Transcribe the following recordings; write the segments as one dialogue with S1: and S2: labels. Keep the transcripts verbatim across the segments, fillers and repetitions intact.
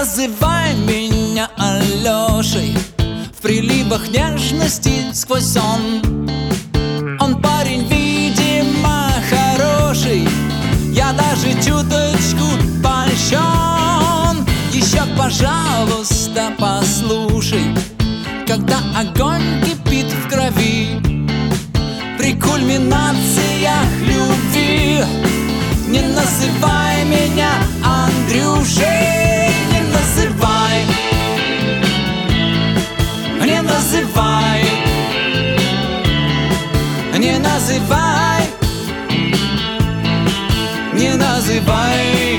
S1: называй меня Алешей, в приливах нежности сквозь сон. Он парень, видимо, хороший, я даже чуточку польщен. Еще, пожалуйста, послушай, когда огонь кипит в крови, при кульминациях любви. Не называй меня Андрюшей, не называй, не называй, не называй, не называй.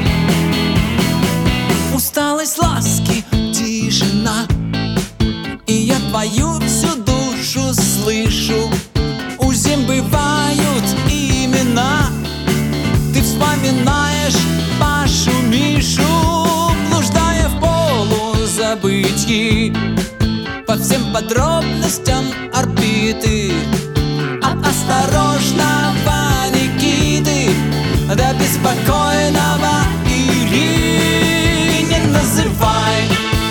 S1: Усталость, ласки, тишина, и я твою всю душу слышу. У зим бывают имена, ты вспоминаешь Пашу, Мишу, блуждая в полузабытии по всем подробностям орбиты. От осторожного Никиты до беспокойного Ильи. Не называй,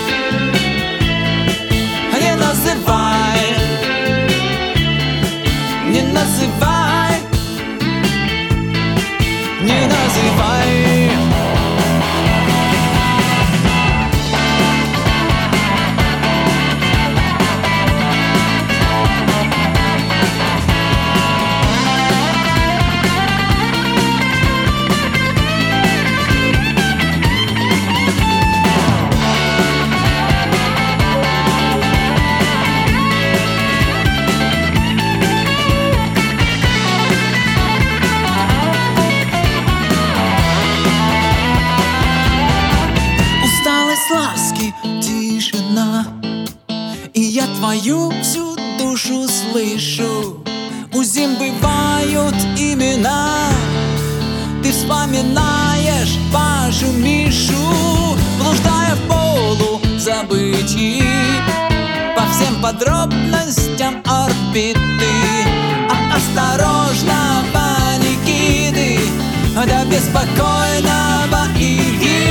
S1: не называй, не называй, не называй. Ласки, тишина, и я твою всю душу слышу. У зим бывают имена, ты вспоминаешь Пашу, Мишу, блуждая в полузабытии по всем подробностям орбиты. От осторожного Никиты до беспокойного Ильи.